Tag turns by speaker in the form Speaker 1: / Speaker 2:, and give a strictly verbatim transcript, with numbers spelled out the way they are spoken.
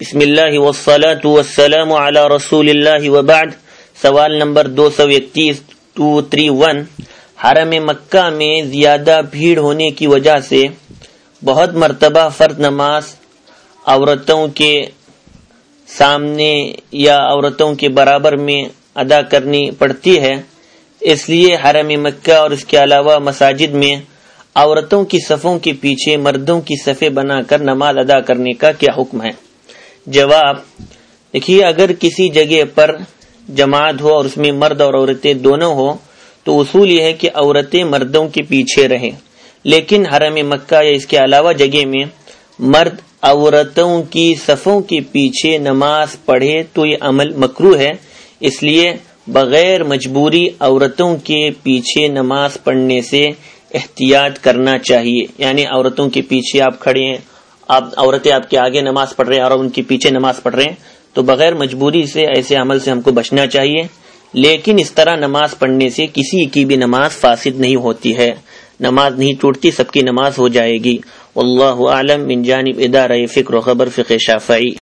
Speaker 1: بسم اللہ والصلاة والسلام علی رسول اللہ وبعد. سوال نمبر دو سو اکتیس ٹو تھری ون. حرم مکہ میں زیادہ بھیڑ ہونے کی وجہ سے بہت مرتبہ فرض نماز عورتوں کے سامنے یا عورتوں کے برابر میں ادا کرنی پڑتی ہے، اس لیے حرم مکہ اور اس کے علاوہ مساجد میں عورتوں کی صفوں کے پیچھے مردوں کی صفیں بنا کر نماز ادا کرنے کا کیا حکم ہے؟ جواب دیکھیے، اگر کسی جگہ پر جماعت ہو اور اس میں مرد اور عورتیں دونوں ہو تو اصول یہ ہے کہ عورتیں مردوں کے پیچھے رہیں، لیکن حرم مکہ یا اس کے علاوہ جگہ میں مرد عورتوں کی صفوں کے پیچھے نماز پڑھے تو یہ عمل مکروہ ہے، اس لیے بغیر مجبوری عورتوں کے پیچھے نماز پڑھنے سے احتیاط کرنا چاہیے. یعنی عورتوں کے پیچھے آپ کھڑے ہیں، آپ عورتیں آپ کے آگے نماز پڑھ رہے ہیں اور ان کے پیچھے نماز پڑھ رہے ہیں، تو بغیر مجبوری سے ایسے عمل سے ہم کو بچنا چاہیے. لیکن اس طرح نماز پڑھنے سے کسی کی بھی نماز فاسد نہیں ہوتی ہے، نماز نہیں ٹوٹتی، سب کی نماز ہو جائے گی. واللہ اعلم. من جانب ادارہ فکر و خبر فقہ شافعی.